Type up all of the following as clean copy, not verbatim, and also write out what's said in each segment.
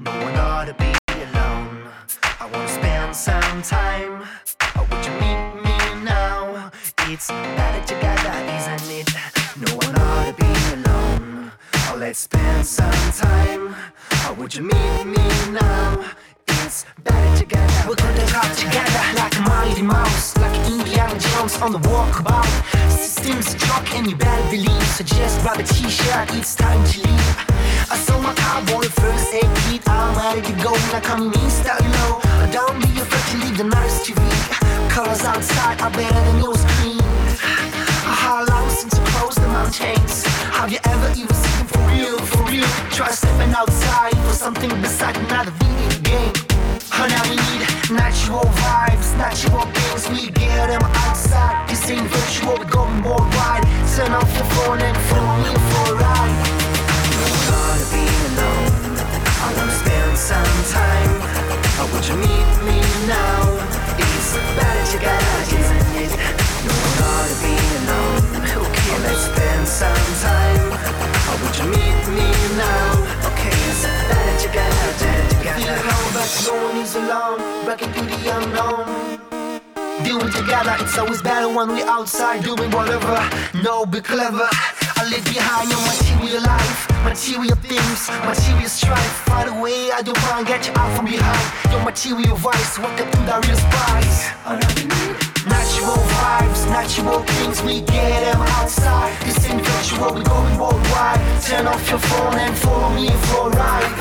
No one ought to be alone. I wanna spend some time. Would you meet me now? It's better together, isn't it? No one ought to be alone. Oh, let's spend some time. Would you meet me now? It's better together. We're gonna come together like a mighty mouse, like Indiana Jones on the walkabout. System's a joke and you better believe. So just grab a t-shirt, it's time to leave. I saw my cowboy first aid kit. I'm ready to go like I'm Mr. Low. Don't be afraid to leave the nice TV. Colors outside are better than your screen. How long since you closed the mountains? Have you ever even seen for real, for real? Try stepping outside for something besides another video game. Oh, now we need natural vibes, natural things. We get them outside. This ain't virtual, we're going worldwide. Turn off your phone and follow me for a ride. No one ought to be alone. I wanna spend some time. Would you meet me now? It's better together, isn't it? No one ought to be alone. Okay, let's spend some time. Would you meet me now? Okay, it's better together, better together. Feel alone, but no one is alone. Breaking through the unknown. Doing together, it's always better when we're outside doing whatever. No, be clever. I live behind your material life, material things, material strife. Find a way, I don't wanna get you out from behind your material vice. Walk up to the real spice. Natural vibes, natural things, we get them outside. This ain't virtual, we're going worldwide. Turn off your phone and follow me for a ride.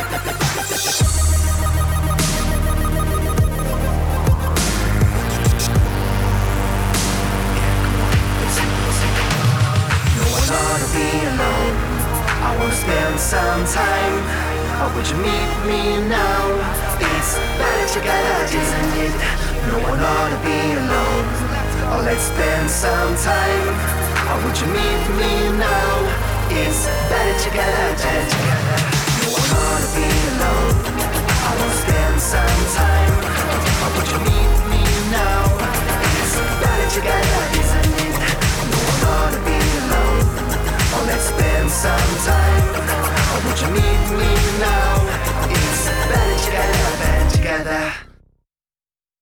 To be alone, I wanna spend some time. Would you meet me now? It's better together, isn't it? No one ought to be alone. Let's spend some time. Would you meet me now? It's better together, better together. No one ought to be alone.